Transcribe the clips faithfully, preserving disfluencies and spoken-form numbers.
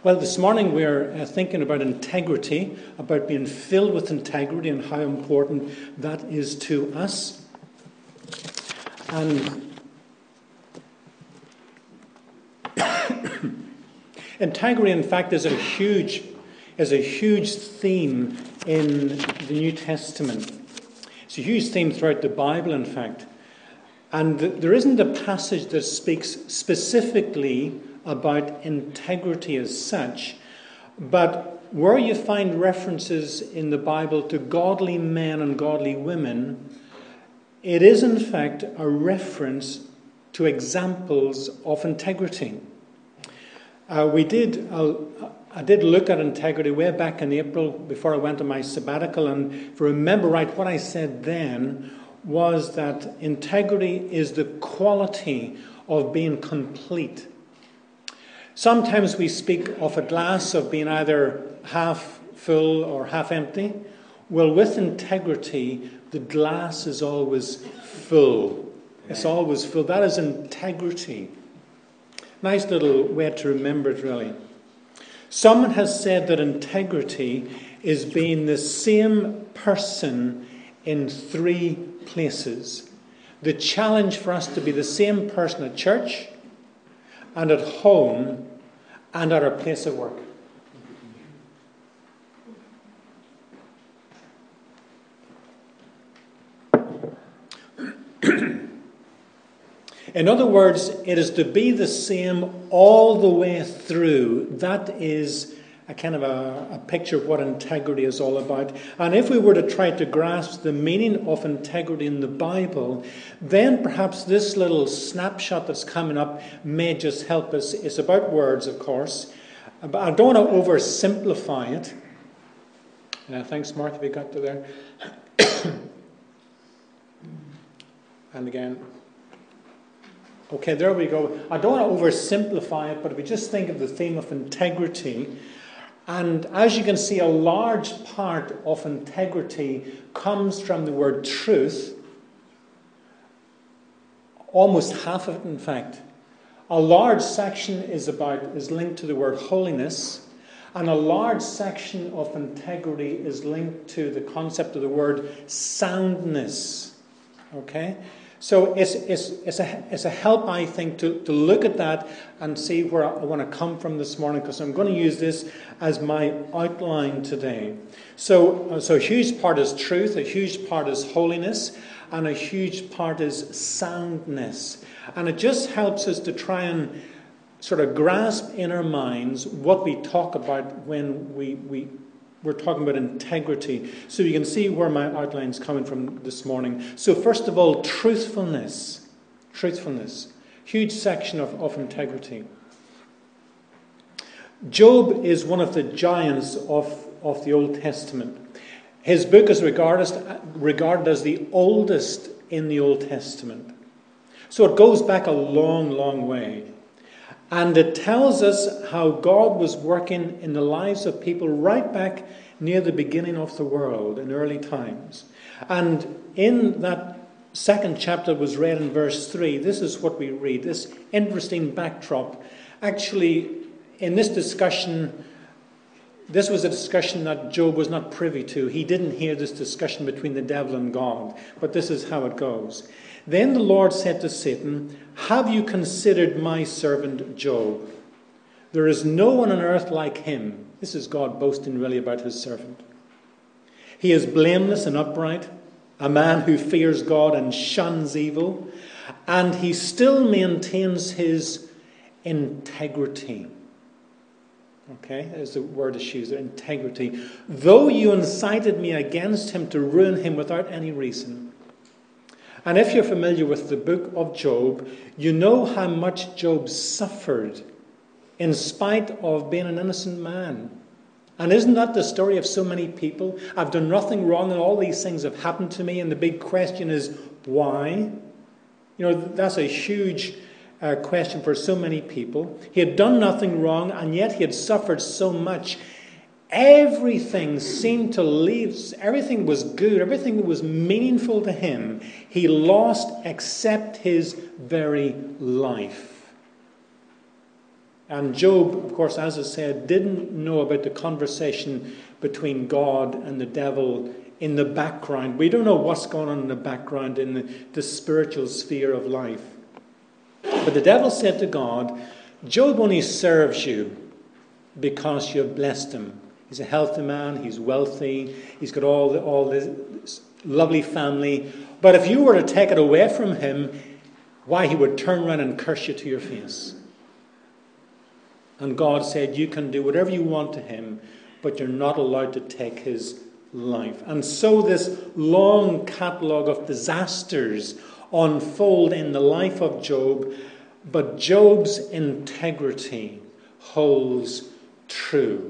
Well, this morning we're uh, thinking about integrity, about being filled with integrity and how important that is to us. And integrity, in fact, is a huge, is a huge theme in the New Testament. It's a huge theme throughout the Bible, in fact. And there isn't a passage that speaks specifically about integrity as such, but where you find references in the Bible to godly men and godly women, it is in fact a reference to examples of integrity. Uh, we did, uh, I did look at integrity way back in April before I went on my sabbatical, and if I remember right, what I said then was that integrity is the quality of being complete. Sometimes we speak of a glass of being either half full or half empty. Well, with integrity, the glass is always full. It's always full. That is integrity. Nice little way to remember it, really. Someone has said that integrity is being the same person in three places. The challenge for us to be the same person at church and at home and at our place of work. In other words, it is to be the same all the way through. That is a kind of a, a picture of what integrity is all about. And if we were to try to grasp the meaning of integrity in the Bible, then perhaps this little snapshot that's coming up may just help us. It's about words, of course, but I don't want to oversimplify it. Uh, thanks, Mark, if you got to there. And again. Okay, there we go. I don't want to oversimplify it, but if we just think of the theme of integrity, and as you can see, a large part of integrity comes from the word truth. Almost half of it, in fact. A large section is about is linked to the word holiness, and a large section of integrity is linked to the concept of the word soundness. Okay? So it's, it's, it's, a, it's a help, I think, to, to look at that and see where I want to come from this morning, because I'm going to use this as my outline today. So, so a huge part is truth, a huge part is holiness, and a huge part is soundness. And it just helps us to try and sort of grasp in our minds what we talk about when we... we We're talking about integrity. So you can see where my outline's coming from this morning. So first of all, truthfulness. Truthfulness. Huge section of, of integrity. Job is one of the giants of, of the Old Testament. His book is regarded, regarded as the oldest in the Old Testament. So it goes back a long, long way. And it tells us how God was working in the lives of people right back near the beginning of the world in early times. And in that second chapter was read in verse three, this is what we read, this interesting backdrop. Actually, in this discussion, this was a discussion that Job was not privy to. He didn't hear this discussion between the devil and God, but this is how it goes. Then the Lord said to Satan, "Have you considered my servant Job? There is no one on earth like him." This is God boasting really about his servant. "He is blameless and upright, a man who fears God and shuns evil, and he still maintains his integrity." Okay, there's the word is used there, integrity. "Though you incited me against him to ruin him without any reason." And if you're familiar with the book of Job, you know how much Job suffered in spite of being an innocent man. And isn't that the story of so many people? I've done nothing wrong and all these things have happened to me, and the big question is, why? You know, that's a huge uh, question for so many people. He had done nothing wrong, and yet he had suffered so much. Everything seemed to leave, everything was good, everything was meaningful to him. He lost except his very life. And Job, of course, as I said, didn't know about the conversation between God and the devil in the background. We don't know what's going on in the background in the, the spiritual sphere of life. But the devil said to God, Job only serves you because you have blessed him. He's a healthy man, he's wealthy, he's got all, the, all this lovely family. But if you were to take it away from him, why, he would turn around and curse you to your face. And God said, you can do whatever you want to him, but you're not allowed to take his life. And so this long catalogue of disasters unfold in the life of Job, but Job's integrity holds true.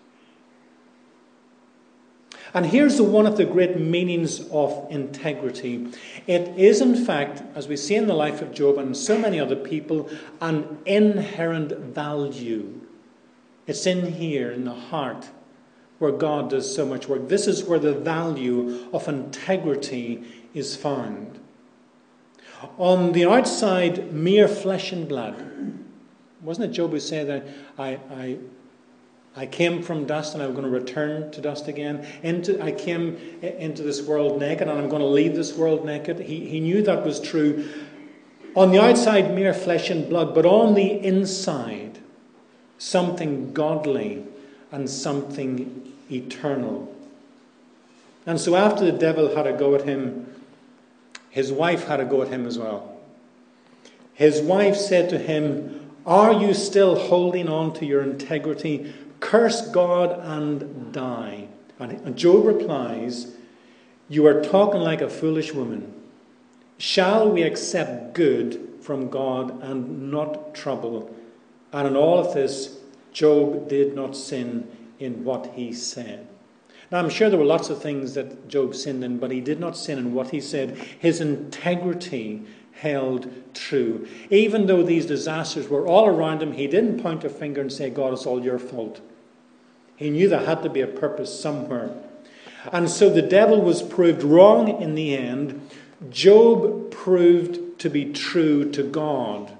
And here's the, one of the great meanings of integrity. It is, in fact, as we see in the life of Job and so many other people, an inherent value. It's in here, in the heart, where God does so much work. This is where the value of integrity is found. On the outside, mere flesh and blood. Wasn't it Job who said that I, I, I came from dust and I'm going to return to dust again? Into, I came into this world naked and I'm going to leave this world naked. He, he knew that was true. On the outside, mere flesh and blood, but on the inside, something godly and something eternal. And so after the devil had a go at him, his wife had a go at him as well. His wife said to him, are you still holding on to your integrity? Curse God and die. And Job replies, you are talking like a foolish woman. Shall we accept good from God and not trouble? And in all of this, Job did not sin in what he said. Now, I'm sure there were lots of things that Job sinned in, but he did not sin in what he said. His integrity held true. Even though these disasters were all around him, he didn't point a finger and say, God, it's all your fault. He knew there had to be a purpose somewhere. And so the devil was proved wrong in the end. Job proved to be true to God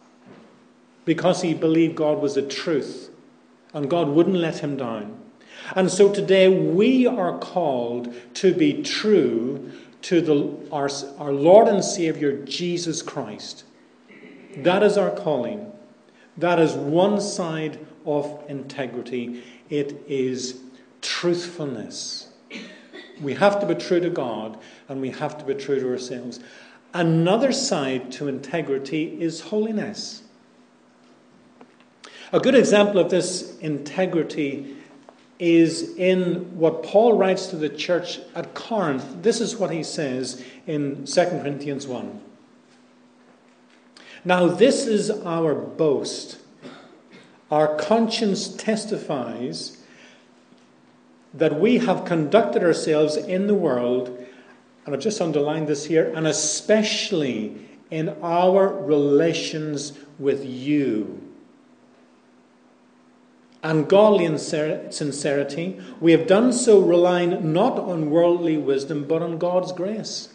because he believed God was the truth and God wouldn't let him down. And so today we are called to be true to the, our, our Lord and Saviour Jesus Christ. That is our calling. That is one side of integrity. It is truthfulness. We have to be true to God and we have to be true to ourselves. Another side to integrity is holiness. A good example of this integrity is in what Paul writes to the church at Corinth. This is what he says in Second Corinthians one. Now this is our boast. Our conscience testifies that we have conducted ourselves in the world, and I've just underlined this here, and especially in our relations with you. And godly sincerity, we have done so relying not on worldly wisdom, but on God's grace.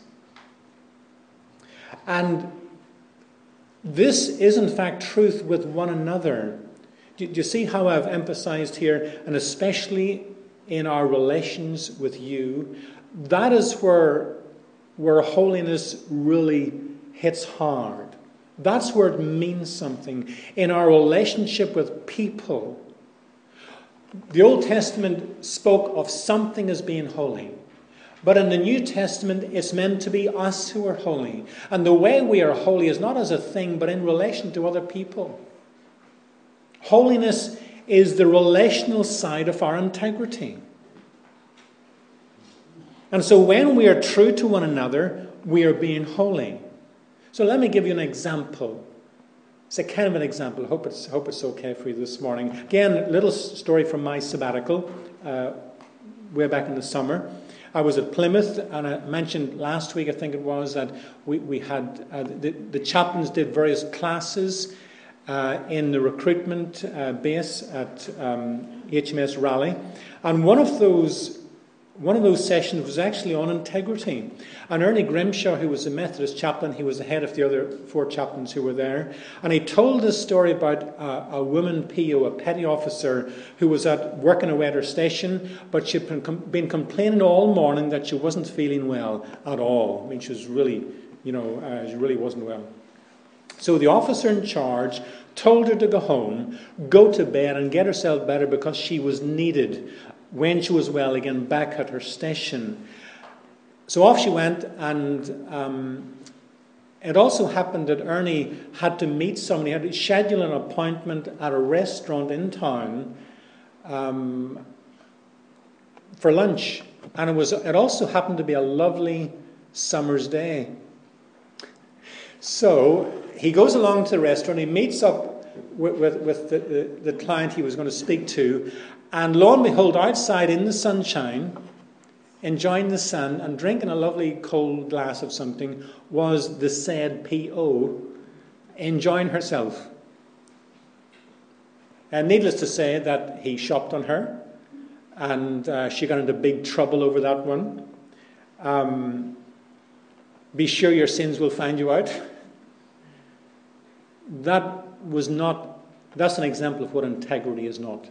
And this is in fact truth with one another. Do you see how I've emphasized here, and especially in our relations with you? That is where, where holiness really hits hard. That's where it means something. In our relationship with people. The Old Testament spoke of something as being holy. But in the New Testament, it's meant to be us who are holy. And the way we are holy is not as a thing, but in relation to other people. Holiness is the relational side of our integrity. And so when we are true to one another, we are being holy. So let me give you an example. It's a kind of an example. I hope it's, hope it's okay for you this morning. Again, a little story from my sabbatical uh, way back in the summer. I was at Plymouth, and I mentioned last week, I think it was, that we, we had, uh, the, the chaplains did various classes uh, in the recruitment uh, base at um, H M S Raleigh. And one of those one of those sessions was actually on integrity. And Ernie Grimshaw, who was a Methodist chaplain, he was the head of the other four chaplains who were there. And he told this story about a, a woman P O, a petty officer, who was at working away at her station, but she'd been, been complaining all morning that she wasn't feeling well at all. I mean, she was really, you know, uh, she really wasn't well. So the officer in charge told her to go home, go to bed and get herself better because she was needed when she was well again back at her station. So off she went, and um, it also happened that Ernie had to meet somebody, had to schedule an appointment at a restaurant in town um, for lunch. And it was it also happened to be a lovely summer's day. So he goes along to the restaurant, he meets up with, with, with the, the, the client he was going to speak to, and lo and behold, outside in the sunshine, enjoying the sun and drinking a lovely cold glass of something, was the said P O enjoying herself. And needless to say that he shopped on her, and uh, she got into big trouble over that one. Um, be sure your sins will find you out. That was not, that's an example of what integrity is not.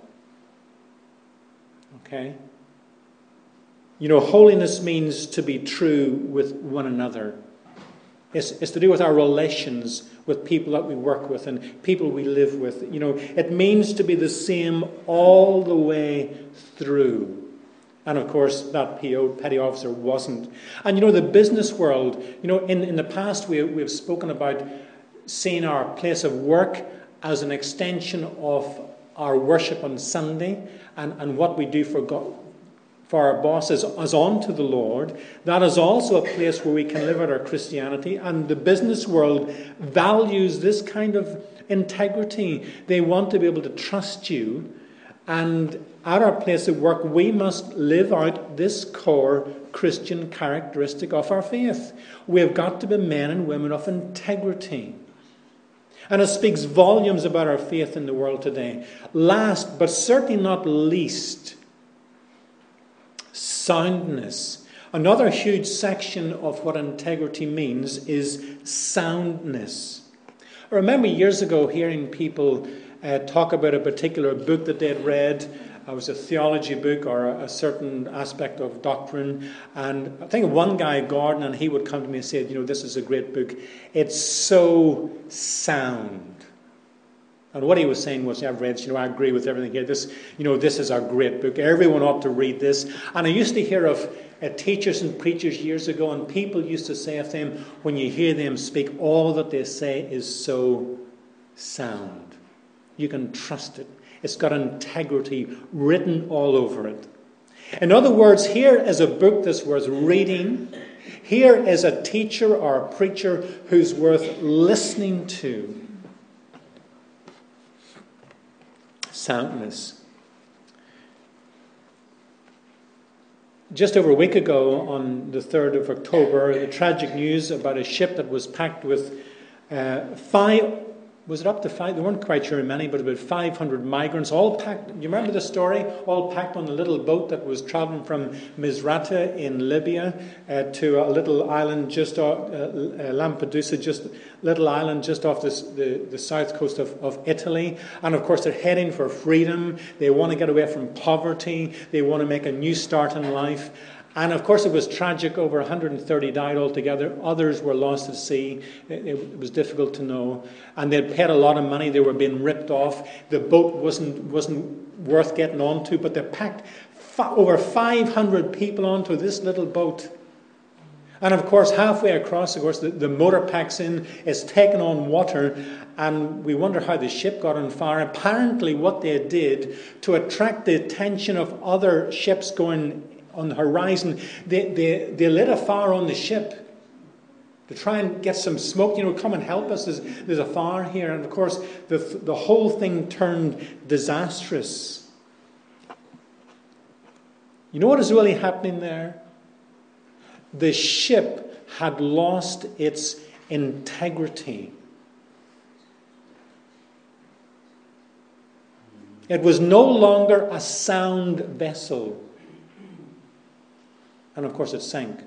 Okay? You know, holiness means to be true with one another. It's, it's to do with our relations with people that we work with and people we live with. You know, it means to be the same all the way through. And of course, that P O, petty officer, wasn't. And you know, the business world, you know, in, in the past we, we have spoken about seeing our place of work as an extension of our worship on Sunday and, and what we do for God, for our bosses as unto the Lord. That is also a place where we can live out our Christianity. And the business world values this kind of integrity. They want to be able to trust you. And at our place of work, we must live out this core Christian characteristic of our faith. We have got to be men and women of integrity. And it speaks volumes about our faith in the world today. Last, but certainly not least, soundness. Another huge section of what integrity means is soundness. I remember years ago hearing people uh, talk about a particular book that they'd read. It was a theology book or a, a certain aspect of doctrine. And I think one guy, Gordon, and he would come to me and say, you know, this is a great book. It's so sound. And what he was saying was, I've read, you know, I agree with everything here. This, you know, this is a great book. Everyone ought to read this. And I used to hear of uh, teachers and preachers years ago, and people used to say of them, when you hear them speak, all that they say is so sound. You can trust it. It's got integrity written all over it. In other words, here is a book that's worth reading. Here is a teacher or a preacher who's worth listening to. Soundness. Just over a week ago, on the third of October, the tragic news about a ship that was packed with uh, five... Was it up to five? They weren't quite sure how many, but about five hundred migrants, all packed. You remember the story? All packed on a little boat that was travelling from Misrata in Libya uh, to a little island just off uh, Lampedusa, just little island just off this, the, the south coast of, of Italy. And of course, they're heading for freedom. They want to get away from poverty. They want to make a new start in life. And of course it was tragic, over one hundred thirty died altogether. Others were lost at sea. It, it was difficult to know. And they'd paid a lot of money. They were being ripped off. The boat wasn't wasn't worth getting onto, but they packed fa- over five hundred people onto this little boat. And of course, halfway across, of course, the, the motor packs in, it's taken on water, and we wonder how the ship got on fire. Apparently what they did to attract the attention of other ships going on the horizon, they, they, they lit a fire on the ship to try and get some smoke. You know, come and help us. There's, there's a fire here. And of course, the, the whole thing turned disastrous. You know what is really happening there? The ship had lost its integrity. It was no longer a sound vessel. And of course it sank.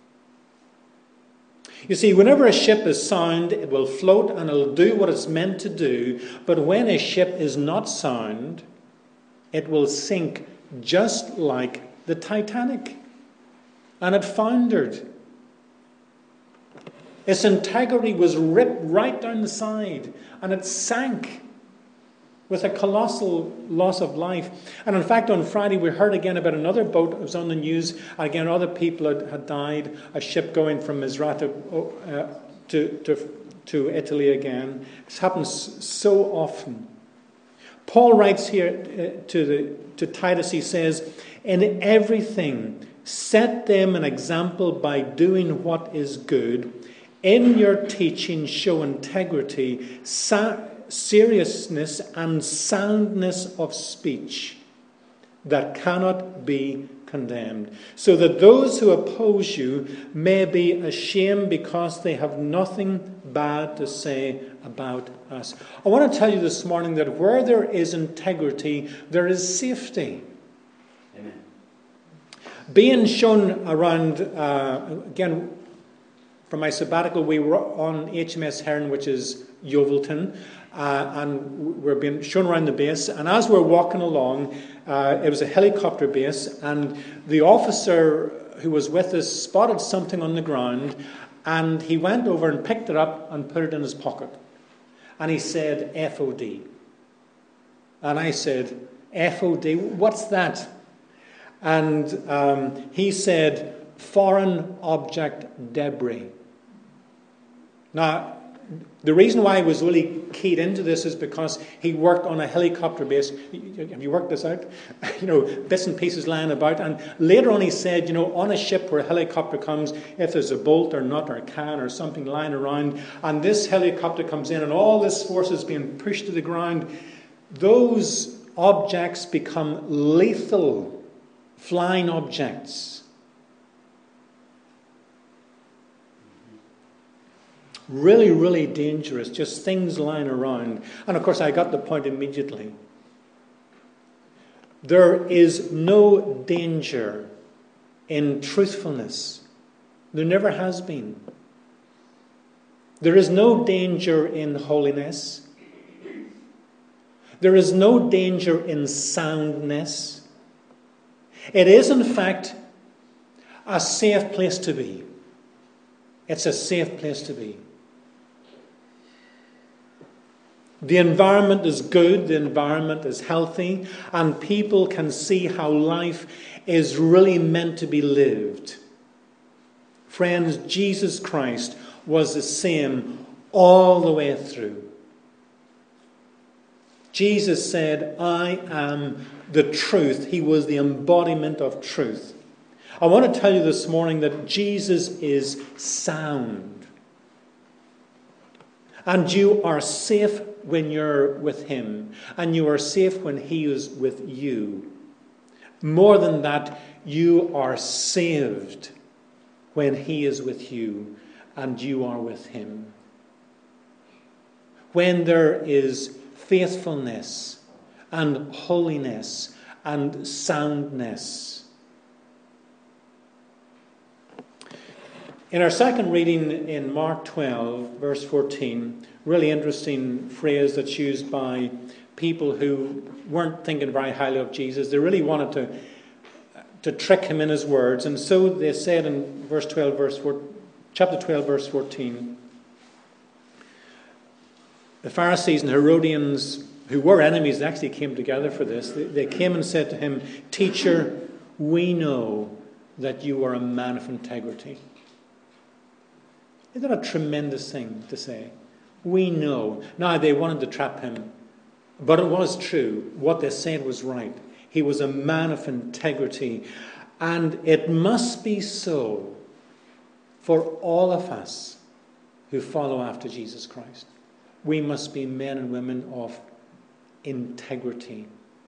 You see, whenever a ship is sound, it will float and it'll do what it's meant to do. But when a ship is not sound, it will sink, just like the Titanic. And it foundered. Its integrity was ripped right down the side, and it sank with a colossal loss of life. And in fact, on Friday we heard again about another boat. It was on the news. And again, other people had, had died. A ship going from Misrata uh, to, to, to Italy again. This happens so often. Paul writes here uh, to, the, to Titus, he says, in everything, set them an example by doing what is good. In your teaching, show integrity, sa- seriousness and soundness of speech that cannot be condemned, so that those who oppose you may be ashamed because they have nothing bad to say about us. I want to tell you this morning that where there is integrity, there is safety. Amen. Being shown around, uh, again, for my sabbatical, we were on H M S Heron, which is Yeovilton, uh, and we're being shown around the base. And as we're walking along, uh, it was a helicopter base, and the officer who was with us spotted something on the ground, and he went over and picked it up and put it in his pocket. And he said, F O D. And I said, F O D, what's that? And um, he said, foreign object debris. Now, the reason why I was really keyed into this is because he worked on a helicopter base. Have you worked this out? You know, bits and pieces lying about. And later on he said, you know, on a ship where a helicopter comes, if there's a bolt or nut or a can or something lying around, and this helicopter comes in and all this force is being pushed to the ground, those objects become lethal flying objects. Really, really dangerous, just things lying around. And of course, I got the point immediately. There is no danger in truthfulness. There never has been. There is no danger in holiness. There is no danger in soundness. It is, in fact, a safe place to be. It's a safe place to be. The environment is good, the environment is healthy, and people can see how life is really meant to be lived. Friends, Jesus Christ was the same all the way through. Jesus said, I am the truth. He was the embodiment of truth. I want to tell you this morning that Jesus is sound. And you are safe when you're with him. And you are safe when he is with you. More than that, you are saved when he is with you and you are with him. When there is faithfulness and holiness and soundness. In our second reading in Mark twelve, verse fourteen, really interesting phrase that's used by people who weren't thinking very highly of Jesus. They really wanted to, to trick him in his words. And so they said in verse twelve, verse four, chapter twelve, verse fourteen, the Pharisees and Herodians, who were enemies, actually came together for this. They, they came and said to him, Teacher, we know that you are a man of integrity. Isn't that a tremendous thing to say? We know. Now, they wanted to trap him, but it was true. What they said was right. He was a man of integrity. And it must be so for all of us who follow after Jesus Christ. We must be men and women of integrity.